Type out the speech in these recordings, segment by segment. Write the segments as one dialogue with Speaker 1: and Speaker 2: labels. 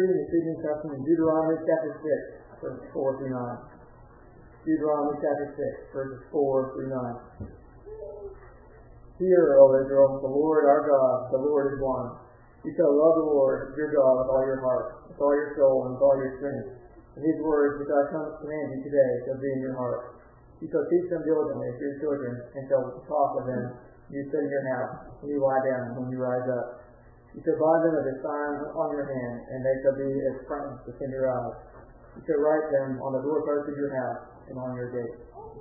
Speaker 1: reading this evening comes from Deuteronomy chapter 6, verses 4 through 9. Deuteronomy chapter 6, verses 4 through 9. Hear, O Israel, the Lord our God, the Lord is one. You shall love the Lord your God with all your heart, with all your soul, and with all your strength. And these words which I command you today shall be in your heart. You shall teach them diligently to your children, and shall talk of them when you sit in your house, when you lie down, and when you rise up. You shall bind them as a sign on your hand, and they shall be as frontlets within your eyes. You shall write them on the doorposts of your house and on your gates.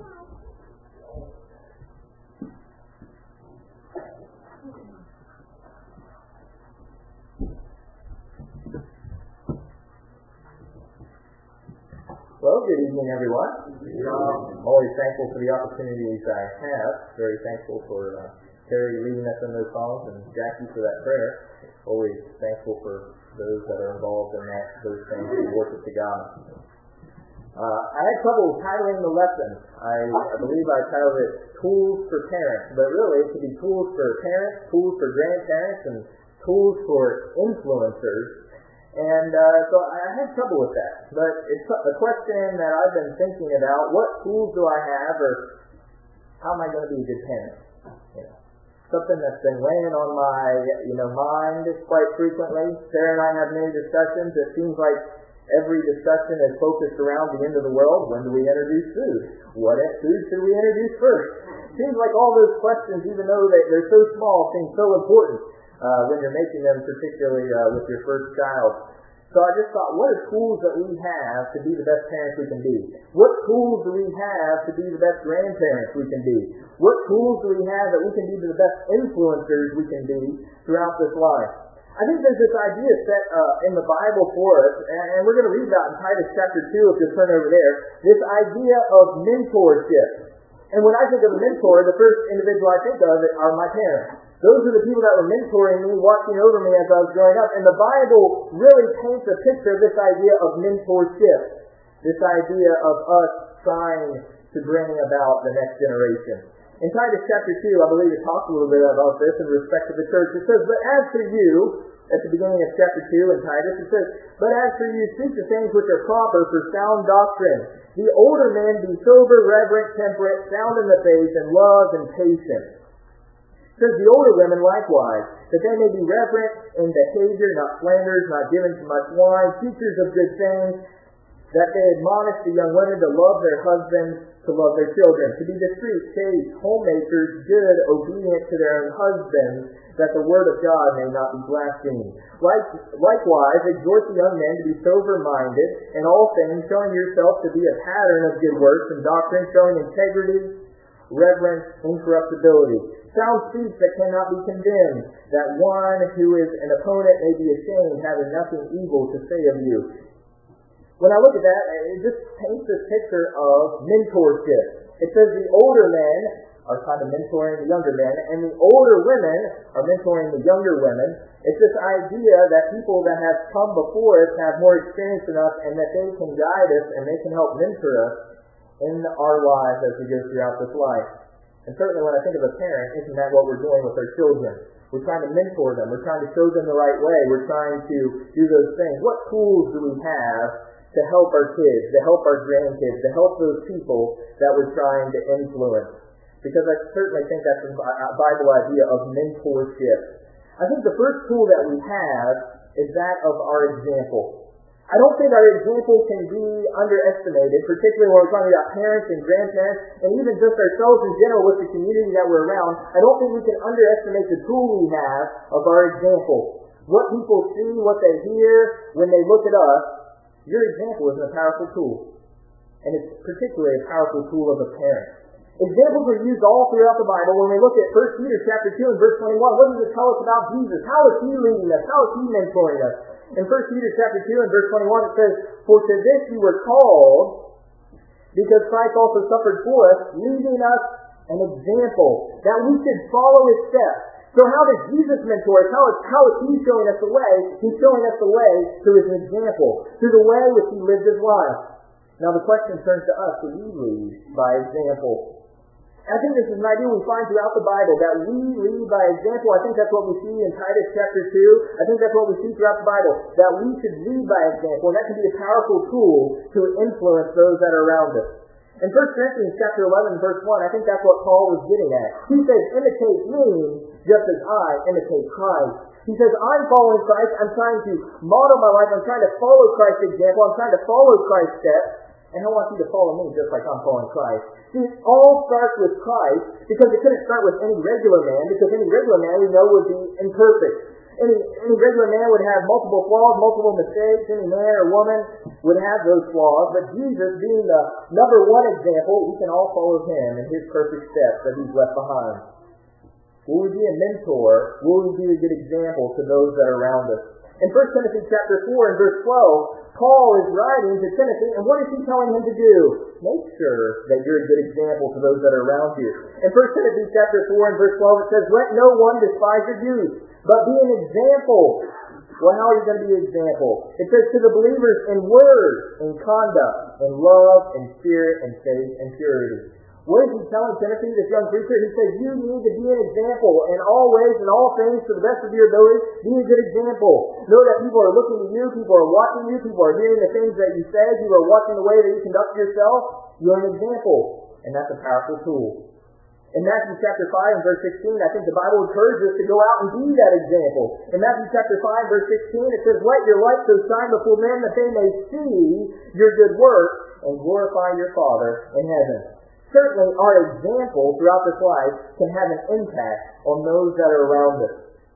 Speaker 2: Well, good evening, everyone. I'm always thankful for the opportunities I have. Very thankful for Terry leading us in those songs and Jackie for that prayer. Always thankful for those that are involved in those things and worship to God. I had trouble titling the lesson. I believe I titled it Tools for Parents, but really it could be tools for parents, tools for grandparents, and tools for influencers. And so I had trouble with that. But it's a question that I've been thinking about. What tools do I have, or how am I going to be a good parent? Something that's been weighing on my mind quite frequently. Sarah and I have many discussions. It seems like every discussion is focused around the end of the world. When do we introduce food? What food should we introduce first? It seems like all those questions, even though they're so small, seem so important when you're making them, particularly with your first child. So I just thought, what are tools that we have to be the best parents we can be? What tools do we have to be the best grandparents we can be? What tools do we have that we can be the best influencers we can be throughout this life? I think there's this idea set in the Bible for us, and we're going to read that in Titus chapter 2 if you'll turn over there, this idea of mentorship. And when I think of a mentor, the first individual I think of are my parents. Those are the people that were mentoring me, watching over me as I was growing up. And the Bible really paints a picture of this idea of mentorship, this idea of us trying to bring about the next generation. In Titus chapter 2, I believe it talks a little bit about this in respect to the church. It says, but as for you, at the beginning of chapter 2 in Titus, it says, but as for you, speak the things which are proper for sound doctrine. The older men be sober, reverent, temperate, sound in the faith, and love and patience. It says the older women likewise, that they may be reverent in behavior, not slanderers, not given to much wine, teachers of good things, that they admonish the young women to love their husbands, to love their children, to be discreet, chaste, homemakers, good, obedient to their own husbands, that the word of God may not be blasphemed. Likewise, exhort the young men to be sober-minded in all things, showing yourself to be a pattern of good works and doctrine, showing integrity, reverence, incorruptibility, sound speech that cannot be condemned, that one who is an opponent may be ashamed, having nothing evil to say of you. When I look at that, it just paints this picture of mentorship. It says the older men are kind of mentoring the younger men, and the older women are mentoring the younger women. It's this idea that people that have come before us have more experience than us, and that they can guide us and they can help mentor us in our lives as we go throughout this life. And certainly when I think of a parent, isn't that what we're doing with our children? We're trying to mentor them. We're trying to show them the right way. We're trying to do those things. What tools do we have to help our kids, to help our grandkids, to help those people that we're trying to influence? Because I certainly think that's a Bible idea of mentorship. I think the first tool that we have is that of our example. I don't think our example can be underestimated, particularly when we're talking about parents and grandparents, and even just ourselves in general with the community that we're around. I don't think we can underestimate the tool we have of our example. What people see, what they hear, when they look at us, your example is a powerful tool. And it's particularly a powerful tool of a parent. Examples are used all throughout the Bible. When we look at 1 Peter chapter 2 and verse 21, what does it tell us about Jesus? How is he leading us? How is he mentoring us? In 1 Peter chapter 2 and verse 21, it says, for to this you were called, because Christ also suffered for us, leaving us an example, that we should follow his steps. So how does Jesus mentor us? How is he showing us the way? He's showing us the way through his example, through the way which he lived his life. Now the question turns to us, do we lead by example? I think this is an idea we find throughout the Bible, that we lead by example. I think that's what we see in Titus chapter 2. I think that's what we see throughout the Bible, that we should lead by example, and that can be a powerful tool to influence those that are around us. In 1 Corinthians chapter 11, verse 1, I think that's what Paul was getting at. He says, imitate me just as I imitate Christ. He says, I'm following Christ. I'm trying to model my life. I'm trying to follow Christ's example. I'm trying to follow Christ's steps. And I want you to follow me just like I'm following Christ. See, it all starts with Christ, because it couldn't start with any regular man, because any regular man we know would be imperfect. Any regular man would have multiple flaws, multiple mistakes. Any man or woman would have those flaws. But Jesus, being the number one example, we can all follow him in his perfect steps that he's left behind. Will we be a mentor? Will we be a good example to those that are around us? In 1 Timothy chapter 4 and verse 12, Paul is writing to Timothy, and what is he telling him to do? Make sure that you're a good example to those that are around you. In 1 Timothy chapter 4 and verse 12, it says, let no one despise your youth, but be an example. Well, how are you going to be an example? It says to the believers in word, in conduct, in love, in spirit, in faith, and purity. What is he telling Timothy, this young preacher? He says, you need to be an example in all ways, in all things, to the best of your ability. Be a good example. Know that people are looking at you, people are watching you, people are hearing the things that you say, people are watching the way that you conduct yourself. You're an example. And that's a powerful tool. In Matthew chapter 5 and verse 16, I think the Bible encourages us to go out and be that example. In Matthew chapter 5 verse 16, it says, let your light so shine before men that they may see your good works and glorify your Father in heaven. Certainly, our example throughout this life can have an impact on those that are around us.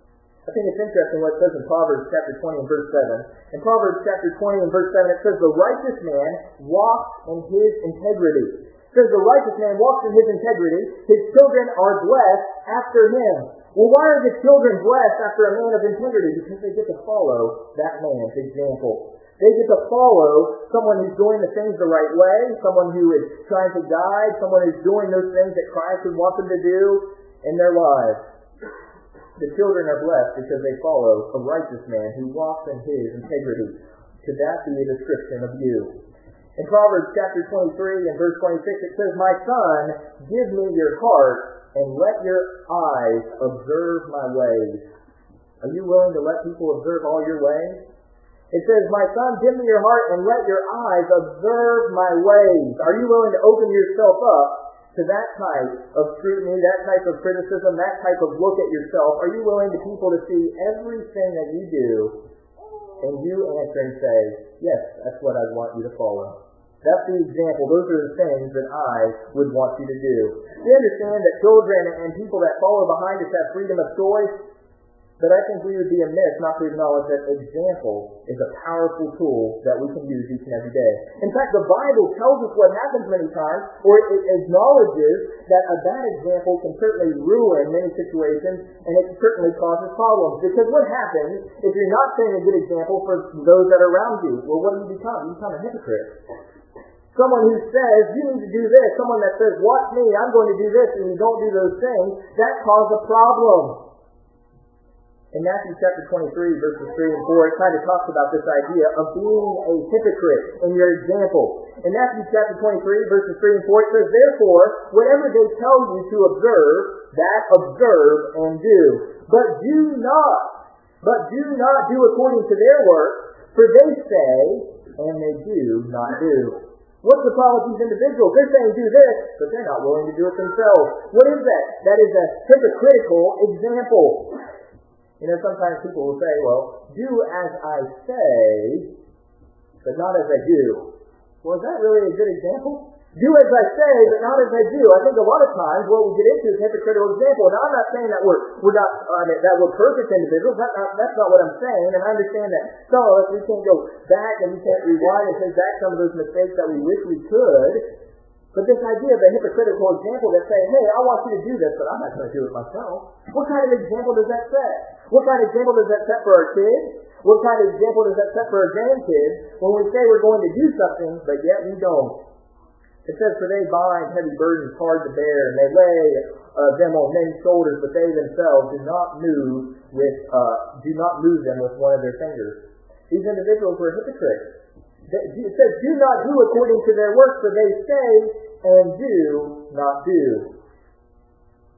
Speaker 2: I think it's interesting what it says in Proverbs chapter 20 and verse 7. In Proverbs chapter 20 and verse 7, it says, the righteous man walks in his integrity. It says, the righteous man walks in his integrity. His children are blessed after him. Well, why are the children blessed after a man of integrity? Because they get to follow that man's example. They get to follow someone who's doing the things the right way, someone who is trying to guide, someone who's doing those things that Christ would want them to do in their lives. The children are blessed because they follow a righteous man who walks in his integrity. Could that be a description of you? In Proverbs chapter 23 and verse 26, it says, my son, give me your heart and let your eyes observe my ways. Are you willing to let people observe all your ways? It says, my son, give me your heart and let your eyes observe my ways. Are you willing to open yourself up to that type of scrutiny, that type of criticism, that type of look at yourself? Are you willing to people to see everything that you do and you answer and say, yes, that's what I want you to follow? That's the example. Those are the things that I would want you to do. We understand that children and people that follow behind us have freedom of choice. But I think we would be amiss not to acknowledge that example is a powerful tool that we can use each and every day. In fact, the Bible tells us what happens many times, or it acknowledges that a bad example can certainly ruin many situations, and it certainly causes problems. Because what happens if you're not setting a good example for those that are around you? Well, what do you become? You become a hypocrite. Someone who says, you need to do this. Someone that says, watch me, I'm going to do this, and you don't do those things, that causes a problem. In Matthew chapter 23, verses 3 and 4, it kind of talks about this idea of being a hypocrite in your example. In Matthew chapter 23, verses 3 and 4, it says, therefore, whatever they tell you to observe, that observe and do. But do not do according to their work, for they say, and they do not do. What's the problem with these individuals? They're saying do this, but they're not willing to do it themselves. What is that? That is a hypocritical example. You know, sometimes people will say, well, do as I say, but not as I do. Well, is that really a good example? Do as I say, but not as I do. I think a lot of times what we get into is hypocritical example. Now, I'm not saying that we're perfect individuals. That's not what I'm saying. And I understand that some of us, we can't go back and we can't rewind and take back some of those mistakes that we wish we could. But this idea of a hypocritical example that say, hey, I want you to do this, but I'm not going to do it myself. What kind of example does that set? What kind of example does that set for our kids? What kind of example does that set for our grandkids when we say we're going to do something, but yet we don't? It says, for they bind heavy burdens hard to bear, and they lay them on men's shoulders, but they themselves do not move them with one of their fingers. These individuals were hypocrites. It says, do not do according to their works, for they say and do not do.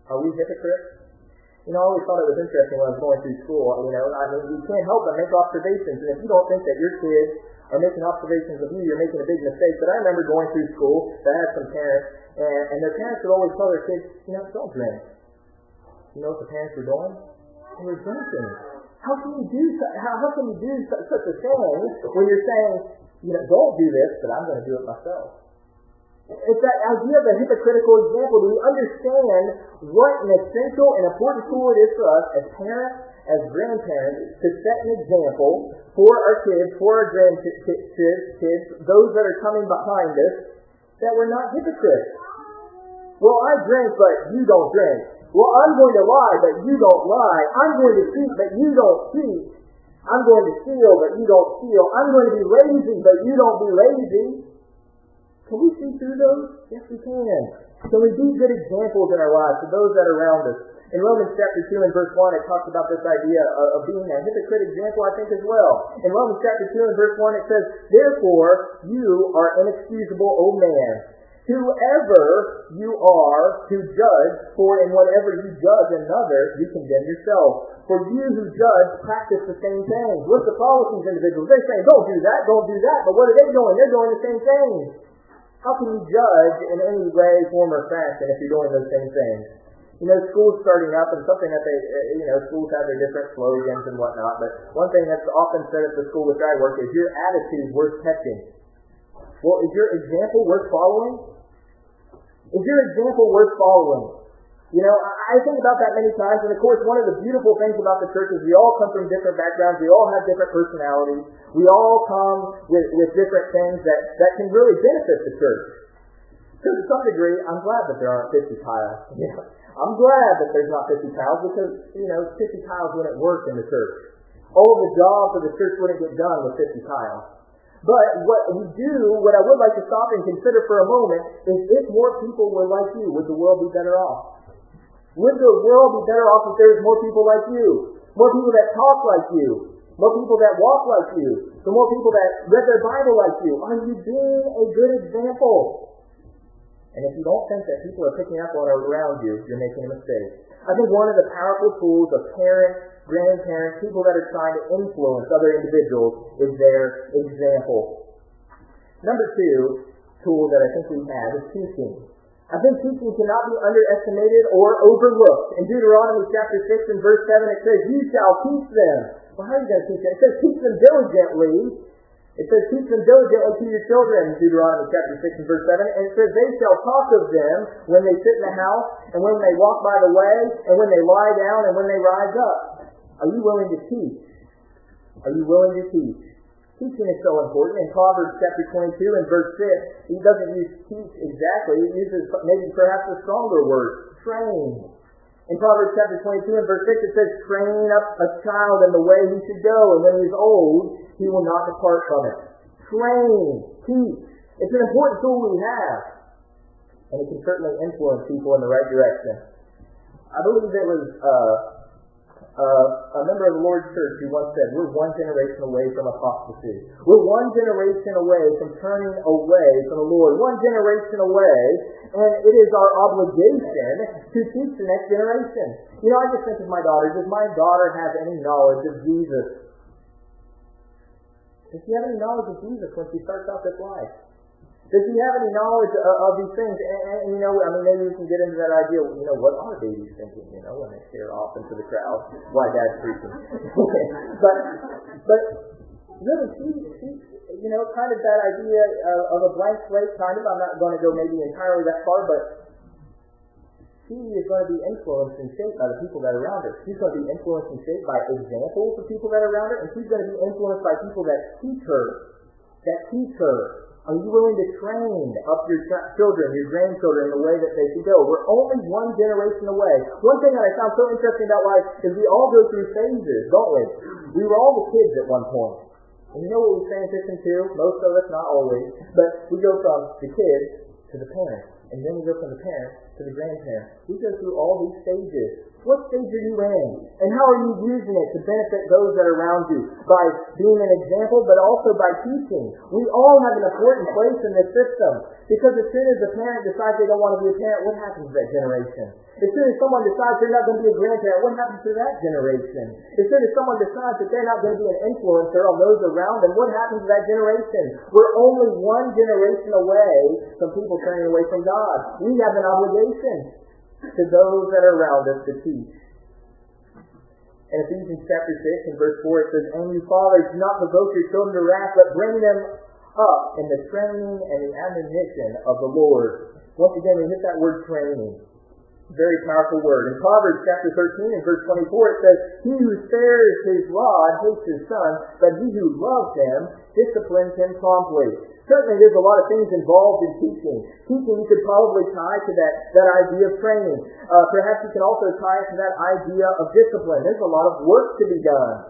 Speaker 2: Are we hypocrites? I always thought it was interesting when I was going through school. You can't help but make observations. And if you don't think that your kids are making observations of you, you're making a big mistake. But I remember going through school that I had some parents, and their parents would always tell their kids, don't drink. You know what the parents were doing? They were drinking. How can you do such a thing when you're saying, don't do this, but I'm going to do it myself? It's that idea of a hypocritical example. Do we understand what an essential and important tool it is for us as parents, as grandparents, to set an example for our kids, for our grandkids, those that are coming behind us, that we're not hypocrites? Well, I drink, but you don't drink. Well, I'm going to lie, but you don't lie. I'm going to cheat, but you don't cheat. I'm going to steal, but you don't steal. I'm going to be lazy, but you don't be lazy. Can we see through those? Yes, we can. Can we be good examples in our lives to those that are around us? In Romans chapter 2 and verse 1, it talks about this idea of being a hypocrite example, I think, as well. In Romans chapter 2 and verse 1, it says, "Therefore, you are inexcusable, O man, whoever you are to judge, for in whatever you judge another, you condemn yourself. For you who judge practice the same things." What's the problem with these individuals? They're saying, don't do that. But what are they doing? They're doing the same things. How can you judge in any way, form, or fashion if you're doing those same things? School's starting up, and something that schools have their different slogans and whatnot, but one thing that's often said at the school which I work is, your attitude worth catching. Well, is your example worth following? Is your example worth following? I think about that many times, and of course, one of the beautiful things about the church is we all come from different backgrounds, we all have different personalities, we all come with different things that can really benefit the church. So to some degree, I'm glad that there aren't 50 tiles. I'm glad that there's not 50 tiles because, 50 tiles wouldn't work in the church. All of the jobs of the church wouldn't get done with 50 tiles. But what I would like to stop and consider for a moment is, if more people were like you, would the world be better off? Would the world be better off if there was more people like you? More people that talk like you? More people that walk like you? So more people that read their Bible like you? Are you being a good example? And if you don't think that people are picking up on around you, you're making a mistake. I think one of the powerful tools of parents, grandparents, people that are trying to influence other individuals is their example. Number 2 tool that I think we have is teaching. I think teaching cannot be underestimated or overlooked. In Deuteronomy chapter 6 and verse 7, it says, "You shall teach them." Well, how are you going to teach them? It says, "Teach them diligently." It says, "Teach them diligently to your children," in Deuteronomy chapter 6 and verse 7. And it says, "They shall talk of them when they sit in the house, and when they walk by the way, and when they lie down, and when they rise up." Are you willing to teach? Are you willing to teach? Teaching is so important. In Proverbs chapter 22 and verse 6, he doesn't use teach exactly. He uses maybe perhaps a stronger word, train. In Proverbs chapter 22 and verse 6, it says, "Train up a child in the way he should go, and when he is old, he will not depart from it." Train, teach. It's an important tool we have, and it can certainly influence people in the right direction. I believe it was a member of the Lord's Church who once said, "We're one generation away from apostasy. We're one generation away from turning away from the Lord. One generation away, and it is our obligation to teach the next generation." I just think of my daughter. Does my daughter have any knowledge of Jesus? Does she have any knowledge of Jesus when she starts out this life? Does she have any knowledge of these things? And maybe we can get into that idea, what are babies thinking, when they stare off into the crowd while Dad's preaching. but really, she kind of that idea of a blank slate, kind of. I'm not going to go maybe entirely that far, but she is going to be influenced and shaped by the people that are around her. She's going to be influenced and shaped by examples of people that are around her, and she's going to be influenced by people that teach her. Are you willing to train up your children, your grandchildren, in the way that they should go? We're only one generation away. One thing that I found so interesting about life is we all go through phases, don't we? We were all the kids at one point. And you know what we transition to? Most of us, not always. But we go from the kids to the parents. And then we go from the parents to to the grandparent. We go through all these stages. What stage are you in? And how are you using it to benefit those that are around you? By being an example, but also by teaching. We all have an important place in this system. Because as soon as a parent decides they don't want to be a parent, what happens to that generation? As soon as someone decides they're not going to be a grandparent, what happens to that generation? As soon as someone decides that they're not going to be an influencer on those around them, what happens to that generation? We're only one generation away from people turning away from God. We have an obligation to those that are around us to teach. In Ephesians chapter 6 and verse 4 it says, "And you fathers, do not provoke your children to wrath, but bring them up in the training and the admonition of the Lord." Once again, we hit that word training. Very powerful word. In Proverbs chapter 13 and verse 24 it says, "He who spares his rod hates his son, but he who loves him disciplines him promptly." Certainly there's a lot of things involved in teaching. Teaching you could probably tie to that idea of training. Perhaps you can also tie it to that idea of discipline. There's a lot of work to be done.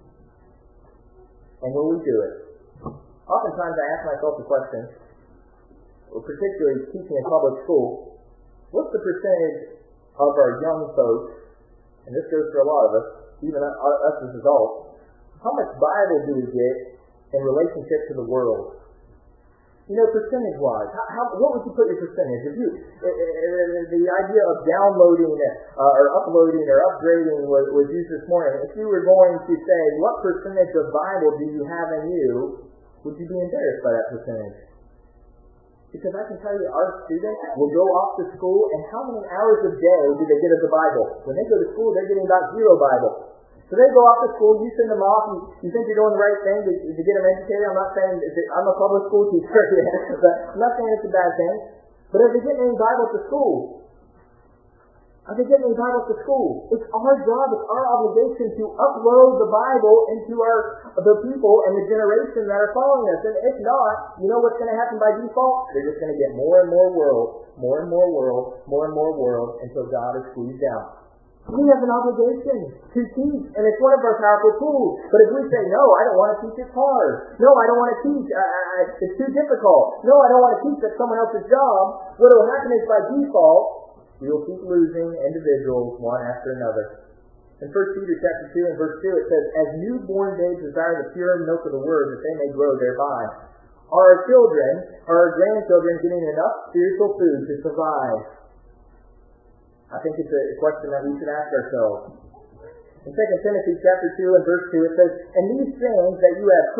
Speaker 2: And will we do it? Oftentimes I ask myself the question, particularly teaching in public school, what's the percentage of our young folks, and this goes for a lot of us, even us as adults, how much Bible do we get in relationship to the world? Percentage-wise, what would you put your percentage? If you, the idea of downloading or uploading or upgrading was used this morning. If you were going to say, what percentage of Bible do you have in you, would you be embarrassed by that percentage? Because I can tell you, our students will go off to school, and how many hours a day do they get of the Bible? When they go to school, they're getting about 0 Bible. So they go off to school, you send them off, you think you're doing the right thing to get them educated. I'm not saying, I'm a public school teacher, but I'm not saying it's a bad thing. But are they getting any Bible to school? Are they getting any Bible to school? It's our job, it's our obligation to upload the Bible into the people and the generation that are following us. And if not, you know what's going to happen by default? They're just going to get more and more world, more and more world, more and more world, until God is squeezed out. We have an obligation to teach, and it's one of our powerful tools. But if we say, no, I don't want to teach, it's hard. No, I don't want to teach, it's too difficult. No, I don't want to teach, that's someone else's job. What will happen is by default, we will keep losing individuals one after another. In 1 Peter chapter 2 and verse 2 it says, "As newborn babes desire the pure milk of the word, that they may grow thereby. Are our children, are our grandchildren getting enough spiritual food to survive?" I think it's a question that we should ask ourselves. In 2 Timothy chapter 2 and verse 2 it says, "And these things that you have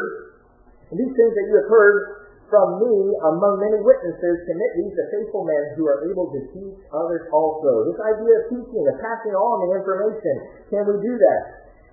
Speaker 2: heard from me among many witnesses, commit these to faithful men who are able to teach others also." This idea of teaching, of passing on the information, can we do that?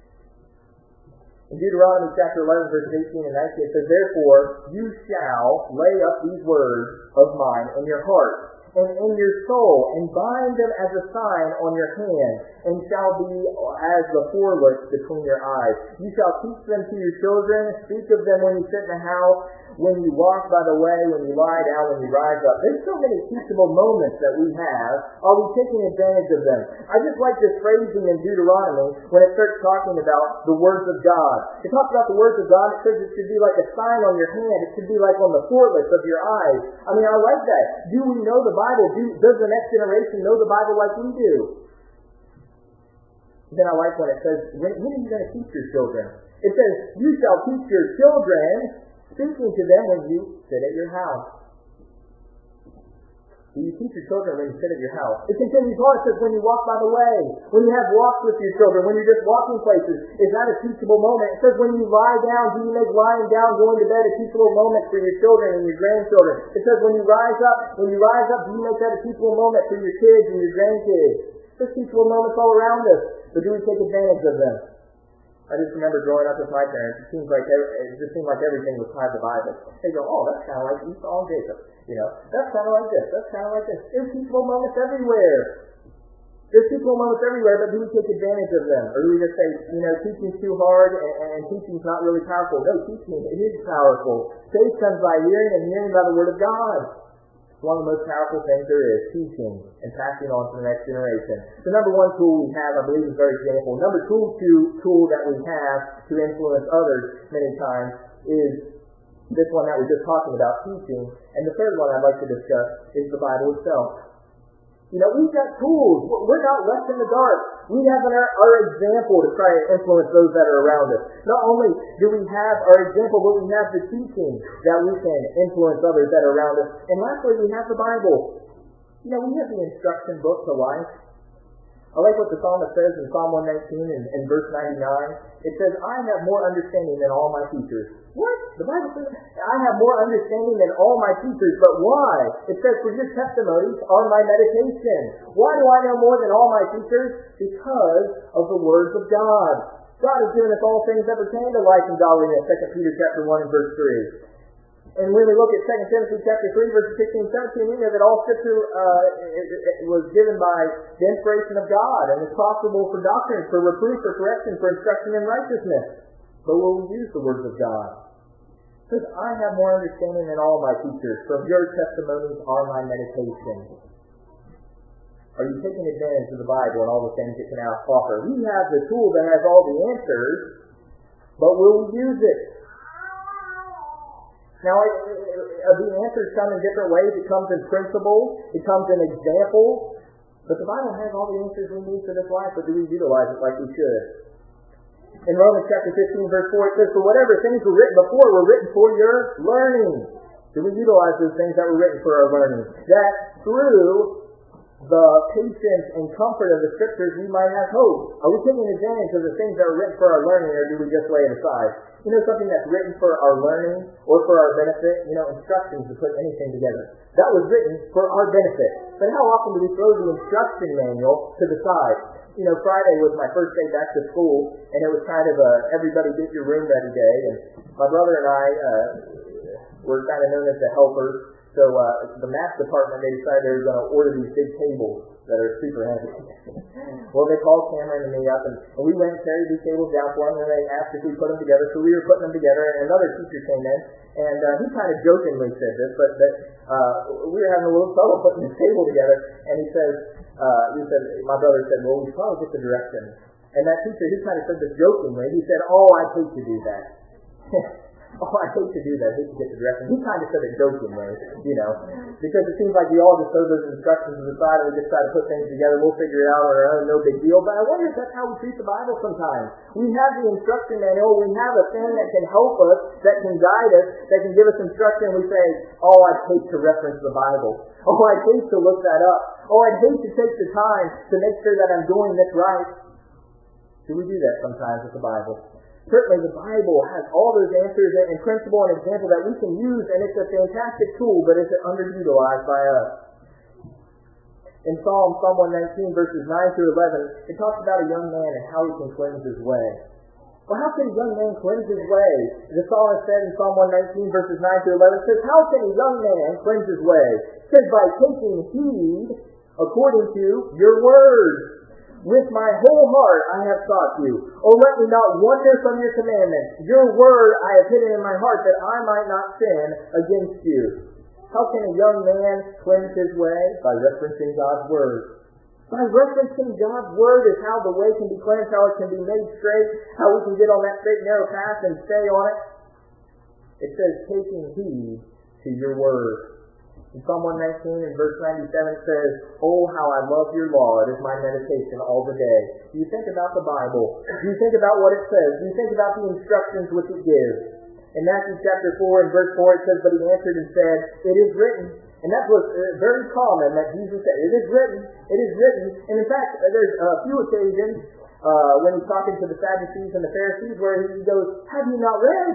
Speaker 2: In Deuteronomy chapter 11 verses 18 and 19 it says, "Therefore you shall lay up these words of mine in your heart and in your soul, and bind them as a sign on your hand, and shall be as the forelets between your eyes. You shall teach them to your children, speak of them when you sit in the house, when you walk by the way, when you lie down, when you rise up." There's so many teachable moments that we have. Are we taking advantage of them? I just like this phrasing in Deuteronomy when it starts talking about the words of God. It talks about the words of God. It says it should be like a sign on your hand. It should be like on the forelets of your eyes. I mean, I like that. Do we know the Bible? Does the next generation know the Bible like we do? Then I like when it says, when are you going to teach your children? It says, "You shall teach your children, speaking to them when you sit at your house." Do you teach your children when you sit at your house? It continues on. It says, "When you walk by the way," when you have walks with your children, when you're just walking places. Is that a teachable moment? It says, "When you lie down," do you make lying down, going to bed a teachable moment for your children and your grandchildren? It says, "When you rise up," do you make that a teachable moment for your kids and your grandkids? There's teachable moments all around us, but do we take advantage of them? I just remember growing up with my parents, it just seemed like everything was tied to the Bible. They go, "Oh, that's kind of like Esau and Jacob. That's kind of like this. That's kind of like this." There's teachable moments everywhere. But do we take advantage of them? Or do we just say, teaching's too hard and teaching's not really powerful? No, teaching is powerful. Faith comes by hearing, and hearing by the Word of God. It's one of the most powerful things there is, teaching and passing on to the next generation. The number one tool we have, I believe, is very example. Number two tool that we have to influence others many times is this one that we're just talking about, teaching. And the third one I'd like to discuss is the Bible itself. We've got tools. We're not left in the dark. We have our example to try to influence those that are around us. Not only do we have our example, but we have the teaching that we can influence others that are around us. And lastly, we have the Bible. We have the instruction book to life. I like what the psalmist says in Psalm 119 and verse 99. It says, I have more understanding than all my teachers. What? The Bible says, I have more understanding than all my teachers. But why? It says, for your testimonies are my meditation. Why do I know more than all my teachers? Because of the words of God. God has given us all things that pertain to life and godliness, 2 Peter chapter 1 and verse 3. And when we look at 2 Timothy chapter 3, verses 16 and 17, we know that all Scripture it was given by the inspiration of God and is profitable for doctrine, for reproof, for correction, for instruction in righteousness. But will we use the words of God? It says, I have more understanding than all my teachers. From your testimonies are my meditation. Are you taking advantage of the Bible and all the things it can offer? We have the tool that has all the answers, but will we use it? Now, the answers come in different ways. It comes in principles. It comes in examples. But the Bible has all the answers we need for this life, but do we utilize it like we should? In Romans chapter 15, verse 4, it says, for whatever things were written before were written for your learning. Do we utilize those things that were written for our learning? That through the patience and comfort of the Scriptures we might have hope. Are we taking advantage of the things that are written for our learning, or do we just lay it aside? Something that's written for our learning or for our benefit, instructions to put anything together. That was written for our benefit. But how often do we throw the instruction manual to the side? Friday was my first day back to school, and it was kind of a everybody get your room ready day. And my brother and I were kind of known as the helpers. So the math department, they decided they were going to order these big tables that are super heavy. Well, they called Cameron and me up, and we went and carried these tables down for them, and they asked if we put them together. So we were putting them together, and another teacher came in, and he kind of jokingly said this, but we were having a little trouble putting this table together, and he said, my brother said, well, we should probably get the directions. And that teacher, he kind of said this jokingly. He said, oh, I'd hate to do that. Oh, I hate to do that. I hate to get the directions. He kind of said it jokingly, because it seems like we all just throw those instructions to the side and we just try to put things together. We'll figure it out on our own, no big deal. But I wonder if that's how we treat the Bible sometimes. We have the instruction manual. We have a thing that can help us, that can guide us, that can give us instruction. We say, oh, I'd hate to reference the Bible. Oh, I'd hate to look that up. Oh, I'd hate to take the time to make sure that I'm doing this right. Do we do that sometimes with the Bible? Certainly the Bible has all those answers and principle and example that we can use, and it's a fantastic tool, but is it underutilized by us? In Psalm 119, verses 9 through 11, it talks about a young man and how he can cleanse his way. Well, how can a young man cleanse his way? The psalmist said in Psalm 119, verses 9 through 11, it says, how can a young man cleanse his way? It says, by taking heed according to your words. With my whole heart I have sought you. Oh, let me not wander from your commandments. Your word I have hidden in my heart, that I might not sin against you. How can a young man cleanse his way? By referencing God's word. By referencing God's word is how the way can be cleansed, how it can be made straight, how we can get on that straight and narrow path and stay on it. It says, taking heed to your word. In Psalm 119 and verse 97 it says, oh, how I love your law. It is my meditation all the day. Do you think about the Bible? Do you think about what it says? Do you think about the instructions which it gives? In Matthew chapter 4 and verse 4 it says, but he answered and said, it is written. And that was very common that Jesus said, it is written, it is written. And in fact, there's a few occasions when he's talking to the Sadducees and the Pharisees where he goes, have you not read?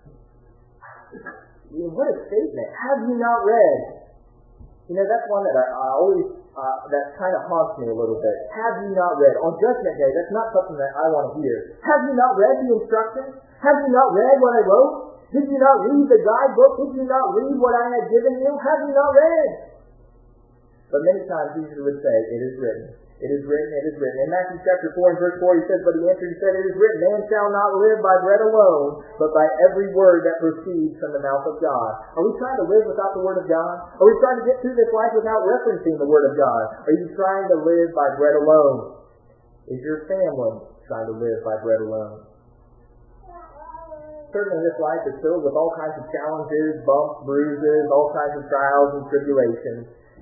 Speaker 2: What a statement. Have you not read? That's one that I always, that kind of haunts me a little bit. Have you not read? On Judgment Day, that's not something that I want to hear. Have you not read the instructions? Have you not read what I wrote? Did you not read the guidebook? Did you not read what I had given you? Have you not read? But many times Jesus would say, it is written. It is written, it is written. In Matthew chapter 4 and verse 4, he says, but he answered and said, it is written, man shall not live by bread alone, but by every word that proceeds from the mouth of God. Are we trying to live without the word of God? Are we trying to get through this life without referencing the word of God? Are you trying to live by bread alone? Is your family trying to live by bread alone? Certainly this life is filled with all kinds of challenges, bumps, bruises, all kinds of trials and tribulations.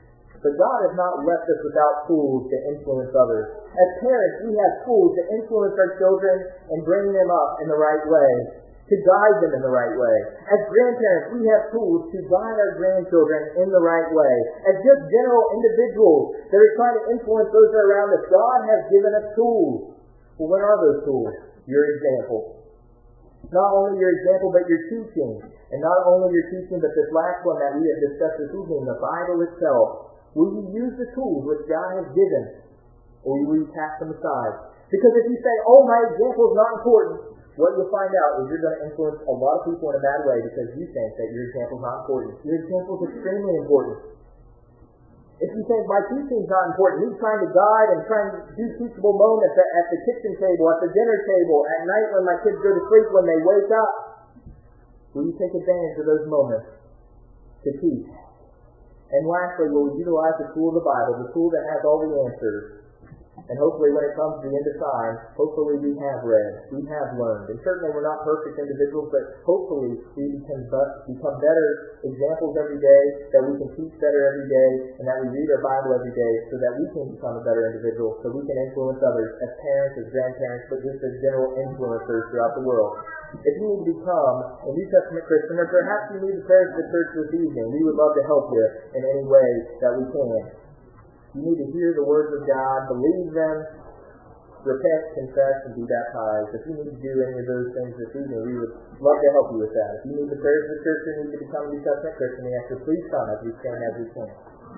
Speaker 2: But God has not left us without tools to influence others. As parents, we have tools to influence our children and bring them up in the right way, to guide them in the right way. As grandparents, we have tools to guide our grandchildren in the right way. As just general individuals that are trying to influence those that are around us, God has given us tools. Well, what are those tools? Your example. Not only your example, but your teaching. And not only your teaching, but this last one that we have discussed this evening, the Bible itself. Will you use the tools which God has given, or will you cast them aside? Because if you say, oh, my example is not important, what you'll find out is you're going to influence a lot of people in a bad way because you think that your example is not important. Your example is extremely important. If you think my teaching is not important, me trying to guide and trying to do teachable moments at the kitchen table, at the dinner table, at night when my kids go to sleep, when they wake up, will you take advantage of those moments to teach? And lastly, we'll utilize the tool of the Bible, the tool that has all the answers. And hopefully when it comes to the end of time, hopefully we have read, we have learned. And certainly we're not perfect individuals, but hopefully we become better examples every day, that we can teach better every day, and that we read our Bible every day so that we can become a better individual, so we can influence others as parents, as grandparents, but just as general influencers throughout the world. If you need to become a New Testament Christian, or perhaps you need the prayers of the church this evening, we would love to help you in any way that we can. You need to hear the words of God, believe them, repent, confess, and be baptized. If you need to do any of those things this evening, we would love to help you with that. If you need the prayers of the church or need to become a New Testament Christian, we ask you please come as we stand as we can.